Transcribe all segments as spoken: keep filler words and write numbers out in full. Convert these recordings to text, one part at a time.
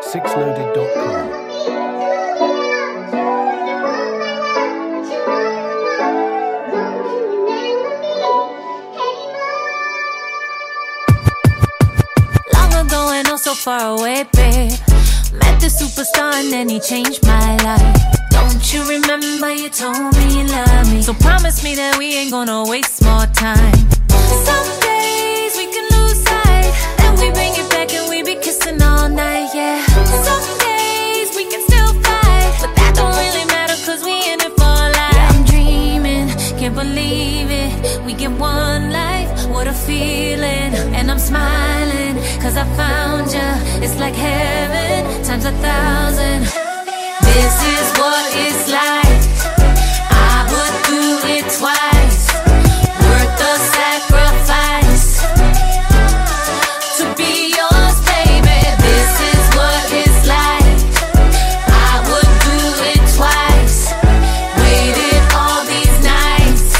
six loaded dot com. So far away, babe. Met the superstar and then he changed my life. Don't you remember you told me you love me? So promise me that we ain't gonna waste more time. Some days we can lose sight, and we bring it back and we be kissing all night, yeah. Some days we can still fight, but that don't really matter cause we in it for life. Yeah, I'm dreaming, can't believe it. We get one life, what a feeling. And I'm smiling cause I found ya. It's like heaven times a thousand. This is what it's like. I would do it twice. Worth the sacrifice to be yours, baby. This is what it's like. I would do it twice. Waited all these nights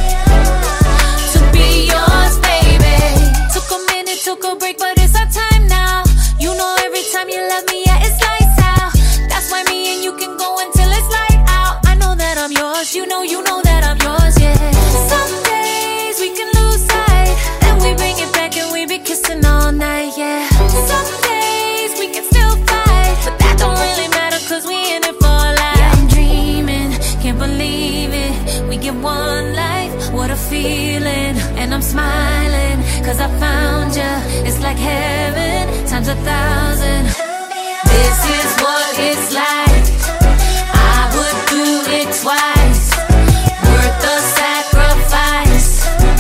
to be yours, baby. Took a minute, took a break, but it's our time now. You know every time you love me, yeah, it's lights out. That's why me and you can go until it's light out. I know that I'm yours, you know, you know that I'm yours, yeah. Some days we can lose sight, and we bring it back and we be kissing all night, yeah. Some days we can still fight, but that don't really matter cause we in it for life. Yeah, I'm dreaming, can't believe it. We get one life, what a feeling. And I'm smiling cause I found ya. It's like heaven times a thousand. This is what it's like. I would do it twice. Worth the sacrifice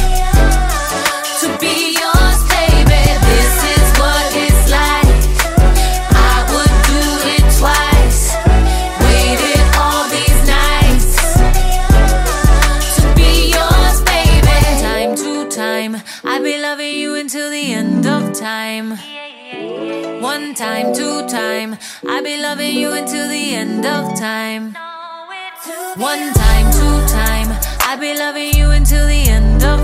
to be yours, baby. This is what it's like. I would do it twice. Waited all these nights to be yours, baby. Time to time, I'll be loving you until the end of time. One time, two time, I'll be loving you until the end of time. One time, two time, I'll be loving you until the end of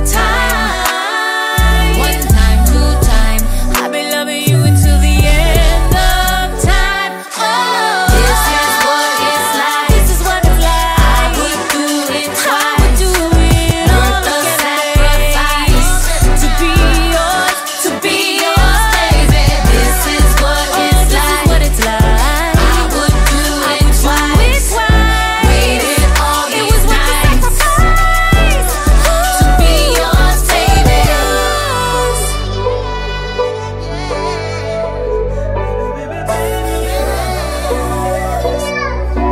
time. One time, two time, I'll be loving you until the end of time. Oh, this is what it's like. This is what it's like. I would do it twice. I would do it all the sacrifice to be yours, to be yours, baby. This is what it's like. What it's like. I would do it twice. Waited all these nights to be yours, baby.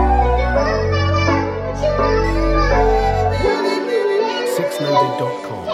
six loaded dot com.